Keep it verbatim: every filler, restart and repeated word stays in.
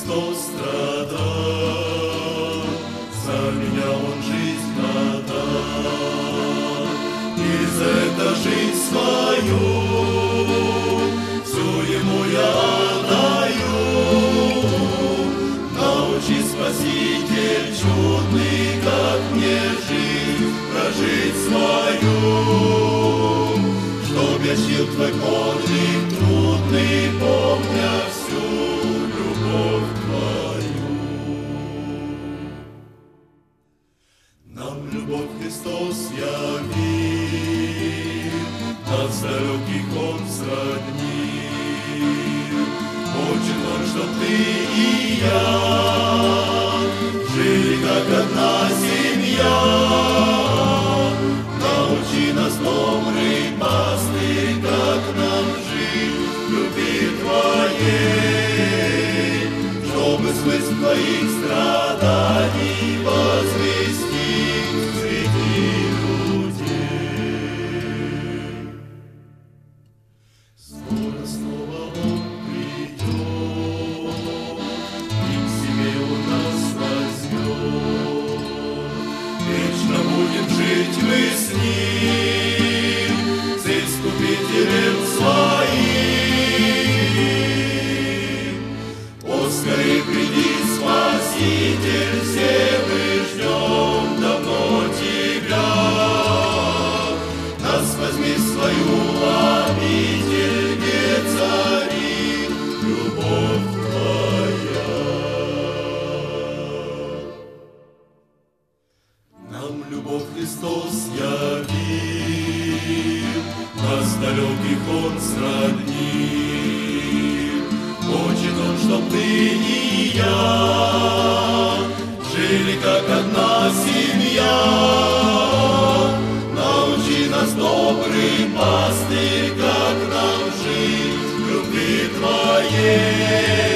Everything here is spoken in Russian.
Христос страдал, за меня Он жизнь отдал. И за это жизнь свою всю Ему я отдаю. Научи, Спаситель чудный, как мне жизнь прожить свою, чтоб я чтил Твой подвиг трудный, помня всю любовь Твою. Нам любовь Христос явил, нас далеких Он сроднил. Хочет Он, чтоб ты и я жили, как одна семья. Научи нас, добрый пастырь, как нам жить в любви Твоей, чтобы смысл Твоих страданий возвестить среди людей. Скоро снова Он придет, и к себе Он нас возьмет. Вечно будем жить мы с Ним, с Искупителем Своим. О, скорей приди, Спаситель, все мы ждем давно Тебя. Нас возьми в свою обитель, где царит любовь Твоя. Нам любовь Христос явил, нас далеких Он сроднил. Хочет Он, чтоб ты и я жили, как одна семья. Научи нас, добрый пастырь, как нам жить в любви Твоей,